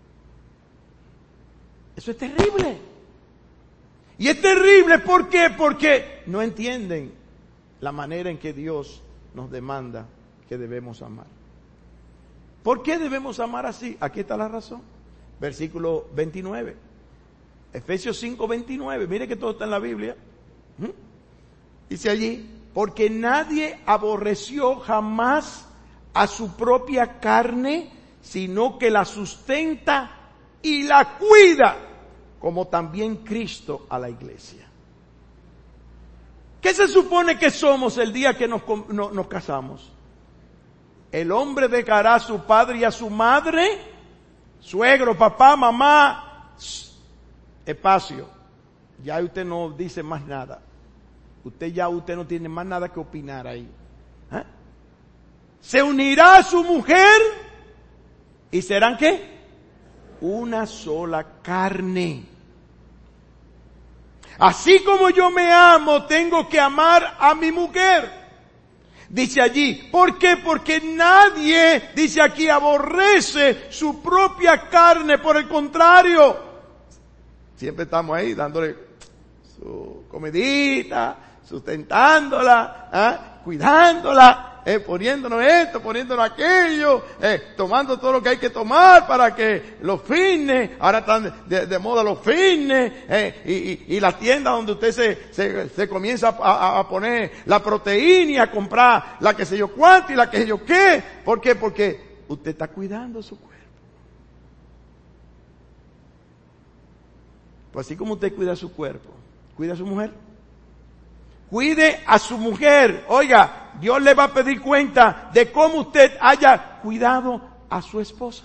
Eso es terrible. Y es terrible, ¿por qué? Porque no entienden la manera en que Dios nos demanda que debemos amar. ¿Por qué debemos amar así? Aquí está la razón. Versículo 29. Efesios 5:29. Mire que todo está en la Biblia. Dice allí, porque nadie aborreció jamás a su propia carne, sino que la sustenta y la cuida, como también Cristo a la iglesia. ¿Qué se supone que somos el día que nos casamos? El hombre dejará a su padre y a su madre, suegro, papá, mamá, espacio. Ya usted no dice más nada. Usted no tiene más nada que opinar ahí. Se unirá a su mujer y serán ¿qué? Una sola carne. Así como yo me amo, tengo que amar a mi mujer. Dice allí, ¿por qué? Porque nadie, dice aquí, aborrece su propia carne, por el contrario. Siempre estamos ahí dándole su comidita, sustentándola, cuidándola, poniéndonos esto, poniéndonos aquello, tomando todo lo que hay que tomar para que los fitness, ahora están de moda los fitness, y la tienda donde usted se comienza a poner la proteína y a comprar la que sé yo cuánto y la que sé yo qué. ¿Por qué? Porque usted está cuidando su cuerpo. Pues así como usted cuida su cuerpo, cuida a su mujer. Cuide a su mujer. Oiga, Dios le va a pedir cuenta de cómo usted haya cuidado a su esposa.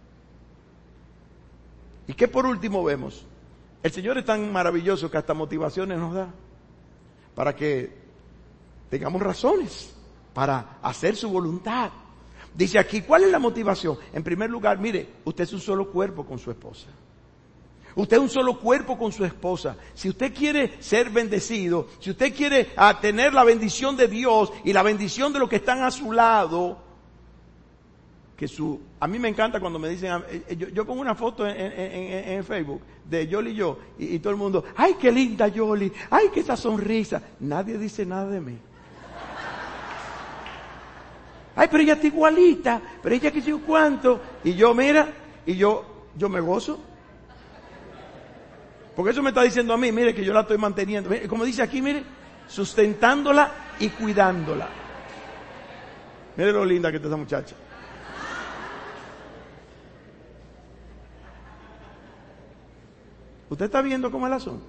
¿Y qué por último vemos? El Señor es tan maravilloso que hasta motivaciones nos da para que tengamos razones para hacer su voluntad. Dice aquí, ¿cuál es la motivación? En primer lugar, mire, usted es un solo cuerpo con su esposa. Usted es un solo cuerpo con su esposa. Si usted quiere ser bendecido, si usted quiere tener la bendición de Dios y la bendición de los que están a su lado, a mí me encanta cuando me dicen, yo pongo una foto en Facebook de Yoli y yo, y todo el mundo, ¡ay, qué linda Yoli! ¡Ay, qué esa sonrisa! Nadie dice nada de mí. ¡Ay, pero ella está igualita! Pero ella que sé yo cuánto. Y yo, mira, yo me gozo. Porque eso me está diciendo a mí, mire que yo la estoy manteniendo. Como dice aquí, mire, sustentándola y cuidándola. Mire lo linda que está esa muchacha. ¿Usted está viendo cómo es el asunto?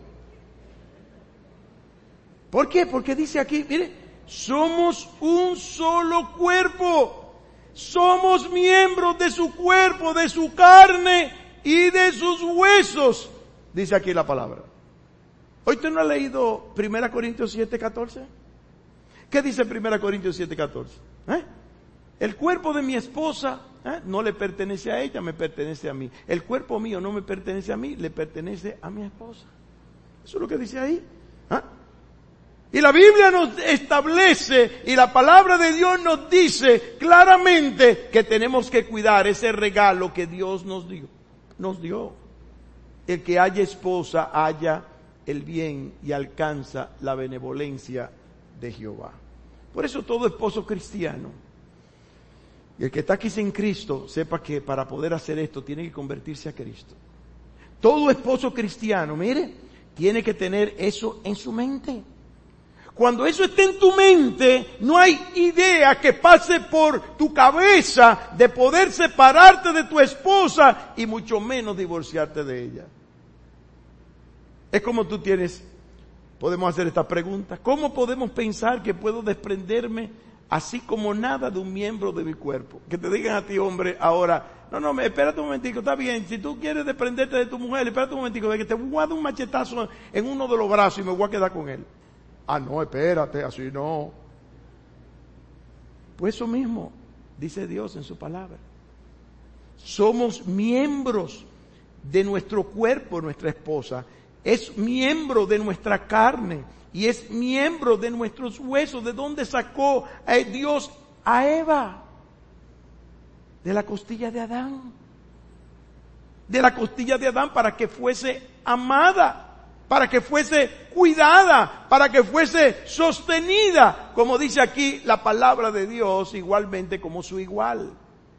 ¿Por qué? Porque dice aquí, mire, somos un solo cuerpo. Somos miembros de su cuerpo, de su carne y de sus huesos. Dice aquí la palabra. ¿Hoy usted no ha leído 1 Corintios 7:14? ¿Qué dice 1 Corintios 7:14? El cuerpo de mi esposa no le pertenece a ella, me pertenece a mí. El cuerpo mío no me pertenece a mí, le pertenece a mi esposa. Eso es lo que dice ahí. Y la Biblia nos establece y la palabra de Dios nos dice claramente que tenemos que cuidar ese regalo que Dios nos dio. El que haya esposa haya el bien y alcanza la benevolencia de Jehová. Por eso todo esposo cristiano, y el que está aquí sin Cristo, sepa que para poder hacer esto tiene que convertirse a Cristo. Todo esposo cristiano, mire, tiene que tener eso en su mente. Cuando eso esté en tu mente, no hay idea que pase por tu cabeza de poder separarte de tu esposa y mucho menos divorciarte de ella. Es como tú tienes podemos hacer esta pregunta. ¿Cómo podemos pensar que puedo desprenderme así como nada de un miembro de mi cuerpo? Que te digan a ti, hombre, ahora, no, espérate un momentico, está bien, si tú quieres desprenderte de tu mujer, espérate un momentico, de que te voy a dar un machetazo en uno de los brazos y me voy a quedar con él. Ah, no, espérate, así no. Pues eso mismo dice Dios en su palabra. Somos miembros de nuestro cuerpo, nuestra esposa. Es miembro de nuestra carne y es miembro de nuestros huesos. ¿De dónde sacó Dios a Eva? De la costilla de Adán. De la costilla de Adán para que fuese amada, para que fuese cuidada, para que fuese sostenida, como dice aquí la palabra de Dios, igualmente como su igual.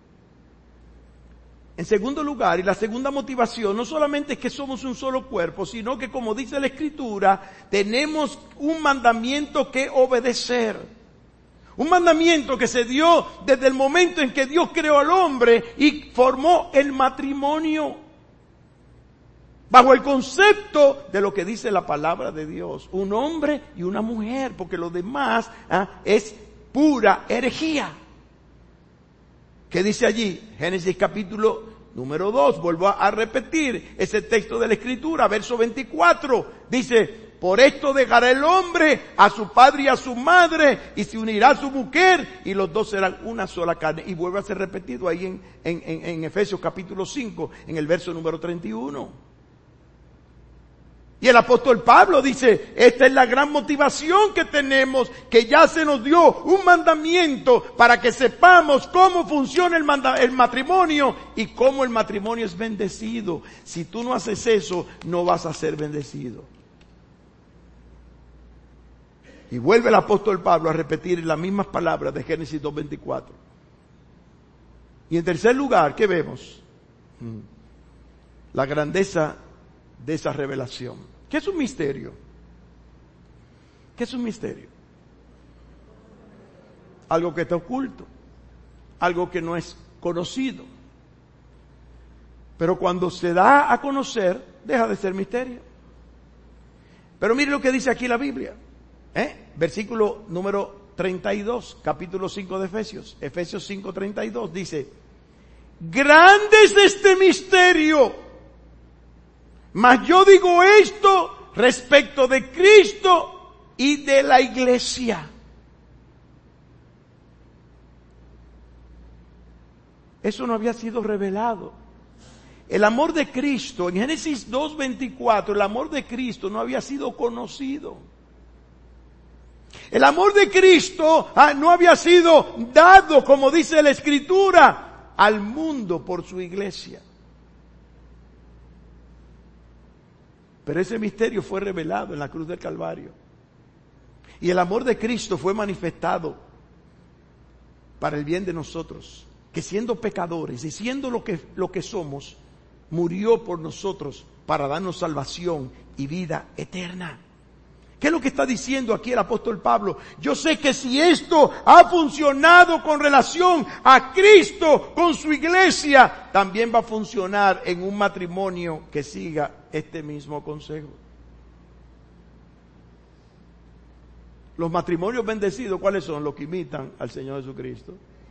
En segundo lugar, y la segunda motivación, no solamente es que somos un solo cuerpo, sino que, como dice la Escritura, tenemos un mandamiento que obedecer. Un mandamiento que se dio desde el momento en que Dios creó al hombre y formó el matrimonio. Bajo el concepto de lo que dice la palabra de Dios. Un hombre y una mujer, porque lo demás es pura herejía. ¿Qué dice allí? Génesis capítulo número 2, vuelvo a repetir ese texto de la Escritura, verso 24, dice, por esto dejará el hombre a su padre y a su madre, y se unirá a su mujer, y los dos serán una sola carne. Y vuelve a ser repetido ahí en Efesios capítulo 5, en el verso número 31. Y el apóstol Pablo dice, esta es la gran motivación que tenemos, que ya se nos dio un mandamiento para que sepamos cómo funciona el matrimonio y cómo el matrimonio es bendecido. Si tú no haces eso, no vas a ser bendecido. Y vuelve el apóstol Pablo a repetir las mismas palabras de Génesis 2:24. Y en tercer lugar, ¿qué vemos? La grandeza de esa revelación. ¿Qué es un misterio? ¿Qué es un misterio? Algo que está oculto, algo que no es conocido. Pero cuando se da a conocer, deja de ser misterio. Pero mire lo que dice aquí la Biblia. Versículo número 32, capítulo 5 de Efesios. Efesios 5:32 dice, grande es este misterio, mas yo digo esto respecto de Cristo y de la iglesia. Eso no había sido revelado. El amor de Cristo, en Génesis 2:24, el amor de Cristo no había sido conocido. El amor de Cristo no había sido dado, como dice la Escritura, al mundo por su iglesia. Pero ese misterio fue revelado en la cruz del Calvario. Y el amor de Cristo fue manifestado para el bien de nosotros, que siendo pecadores y siendo lo que somos, murió por nosotros para darnos salvación y vida eterna. ¿Qué es lo que está diciendo aquí el apóstol Pablo? Yo sé que si esto ha funcionado con relación a Cristo, con su iglesia, también va a funcionar en un matrimonio que siga este mismo consejo. Los matrimonios bendecidos, ¿cuáles son? Los que imitan al Señor Jesucristo.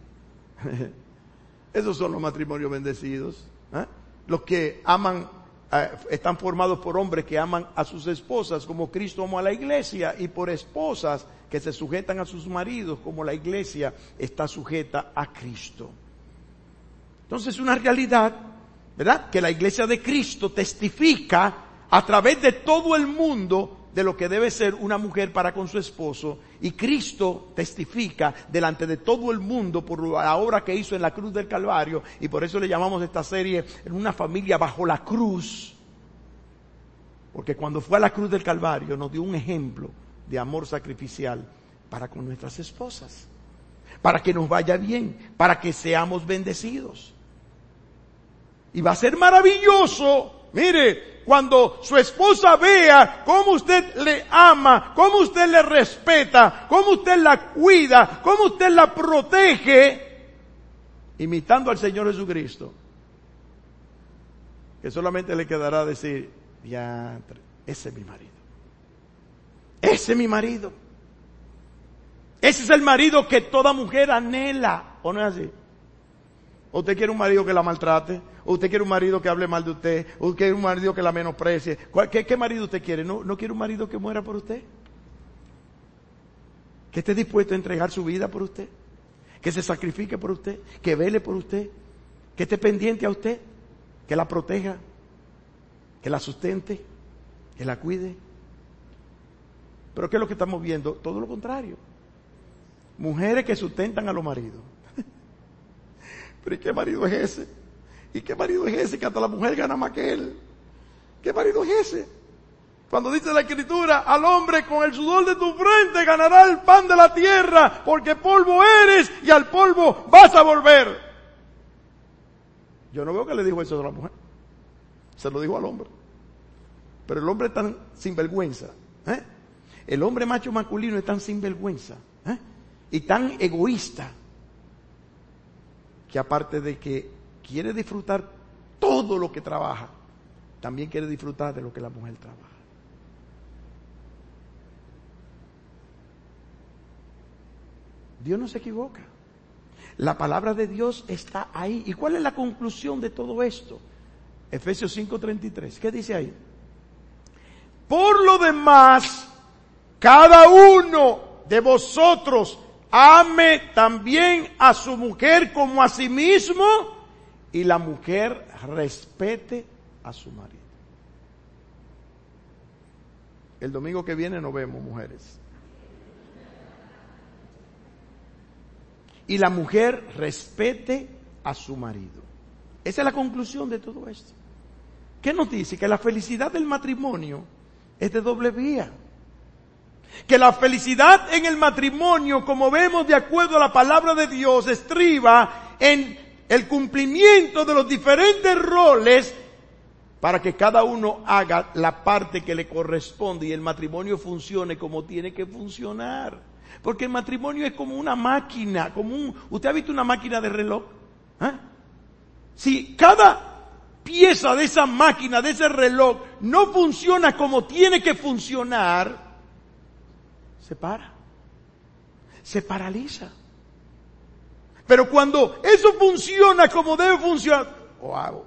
Esos son los matrimonios bendecidos. Los que aman, están formados por hombres que aman a sus esposas como Cristo amó a la iglesia, y por esposas que se sujetan a sus maridos como la iglesia está sujeta a Cristo. Entonces es una realidad, ¿verdad? Que la iglesia de Cristo testifica a través de todo el mundo de lo que debe ser una mujer para con su esposo, y Cristo testifica delante de todo el mundo por la obra que hizo en la cruz del Calvario, y por eso le llamamos esta serie En una familia bajo la cruz, porque cuando fue a la cruz del Calvario nos dio un ejemplo de amor sacrificial para con nuestras esposas, para que nos vaya bien, para que seamos bendecidos. Y va a ser maravilloso, mire, cuando su esposa vea cómo usted le ama, cómo usted le respeta, cómo usted la cuida, cómo usted la protege, imitando al Señor Jesucristo, que solamente le quedará decir, diantre, ese es mi marido. Ese es mi marido. Ese es el marido que toda mujer anhela, ¿o no es así? ¿O usted quiere un marido que la maltrate? ¿O usted quiere un marido que hable mal de usted? ¿O usted quiere un marido que la menosprecie? ¿Qué marido usted quiere? ¿No quiere un marido que muera por usted? Que esté dispuesto a entregar su vida por usted. Que se sacrifique por usted. Que vele por usted. Que esté pendiente a usted. Que la proteja. Que la sustente. Que la cuide. Pero ¿qué es lo que estamos viendo? Todo lo contrario. Mujeres que sustentan a los maridos. Pero ¿y qué marido es ese? ¿Y qué marido es ese que hasta la mujer gana más que él? ¿Qué marido es ese? Cuando dice la Escritura, al hombre con el sudor de tu frente ganará el pan de la tierra, porque polvo eres y al polvo vas a volver. Yo no veo que le dijo eso a la mujer. Se lo dijo al hombre. Pero el hombre es tan sinvergüenza. El hombre macho masculino es tan sinvergüenza. Y tan egoísta. Que aparte de que quiere disfrutar todo lo que trabaja, también quiere disfrutar de lo que la mujer trabaja. Dios no se equivoca. La palabra de Dios está ahí. ¿Y cuál es la conclusión de todo esto? Efesios 5:33. ¿Qué dice ahí? Por lo demás, cada uno de vosotros ame también a su mujer como a sí mismo, y la mujer respete a su marido. El domingo que viene nos vemos, mujeres. Y la mujer respete a su marido. Esa es la conclusión de todo esto. ¿Qué nos dice? Que la felicidad del matrimonio es de doble vía. Que la felicidad en el matrimonio, como vemos de acuerdo a la palabra de Dios, estriba en el cumplimiento de los diferentes roles para que cada uno haga la parte que le corresponde y el matrimonio funcione como tiene que funcionar. Porque el matrimonio es como una máquina, ¿usted ha visto una máquina de reloj? Si cada pieza de esa máquina, de ese reloj, no funciona como tiene que funcionar, se paraliza. Pero cuando eso funciona como debe funcionar, wow,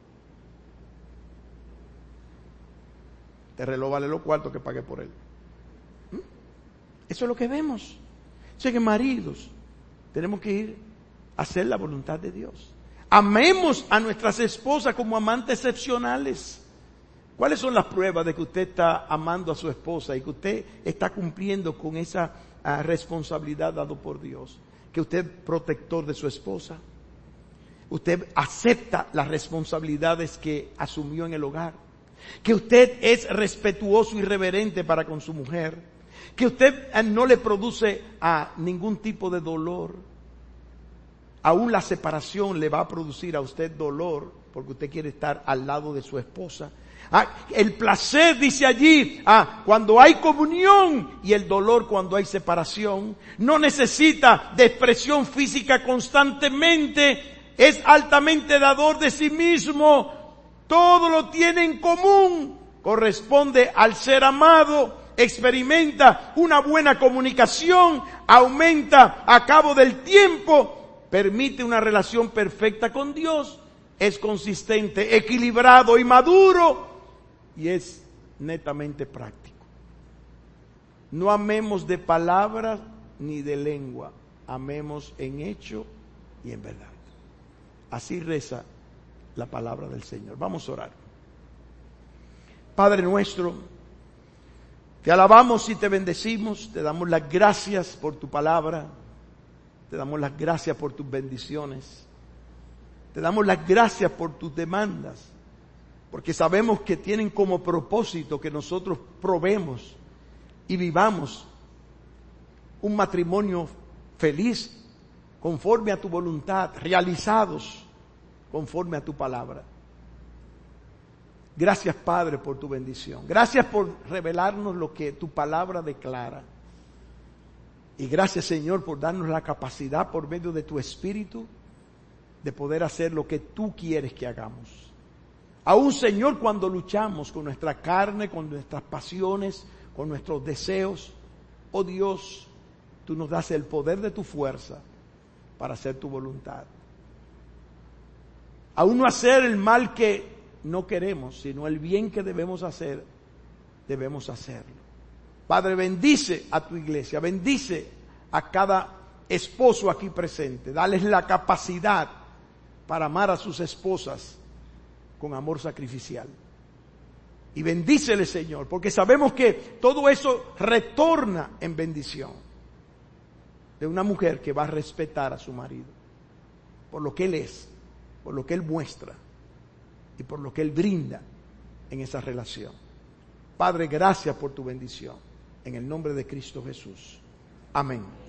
este reloj vale los cuartos que pagué por él. Eso es lo que vemos. O sea que maridos, tenemos que ir a hacer la voluntad de Dios. Amemos a nuestras esposas como amantes excepcionales. ¿Cuáles son las pruebas de que usted está amando a su esposa y que usted está cumpliendo con esa responsabilidad dada por Dios? Que usted es protector de su esposa. Usted acepta las responsabilidades que asumió en el hogar. Que usted es respetuoso y reverente para con su mujer. Que usted no le produce ningún tipo de dolor. Aún la separación le va a producir a usted dolor porque usted quiere estar al lado de su esposa. El placer, dice allí, cuando hay comunión, y el dolor cuando hay separación. No necesita de expresión física constantemente, es altamente dador de sí mismo, todo lo tiene en común, corresponde al ser amado, experimenta una buena comunicación, aumenta a cabo del tiempo, permite una relación perfecta con Dios, es consistente, equilibrado y maduro, y es netamente práctico. No amemos de palabra ni de lengua, amemos en hecho y en verdad. Así reza la palabra del Señor. Vamos a orar. Padre nuestro, te alabamos y te bendecimos, te damos las gracias por tu palabra, te damos las gracias por tus bendiciones, te damos las gracias por tus demandas, porque sabemos que tienen como propósito que nosotros probemos y vivamos un matrimonio feliz, conforme a tu voluntad, realizados conforme a tu palabra. Gracias, Padre, por tu bendición. Gracias por revelarnos lo que tu palabra declara. Y gracias, Señor, por darnos la capacidad por medio de tu Espíritu de poder hacer lo que tú quieres que hagamos. Aún, Señor, cuando luchamos con nuestra carne, con nuestras pasiones, con nuestros deseos. Oh Dios, tú nos das el poder de tu fuerza para hacer tu voluntad. Aún no hacer el mal que no queremos, sino el bien que debemos hacer, debemos hacerlo. Padre, bendice a tu iglesia, bendice a cada esposo aquí presente, dales la capacidad para amar a sus esposas con amor sacrificial. Y bendícele, Señor, porque sabemos que todo eso retorna en bendición de una mujer que va a respetar a su marido por lo que él es, por lo que él muestra y por lo que él brinda en esa relación. Padre, gracias por tu bendición. En el nombre de Cristo Jesús. Amén.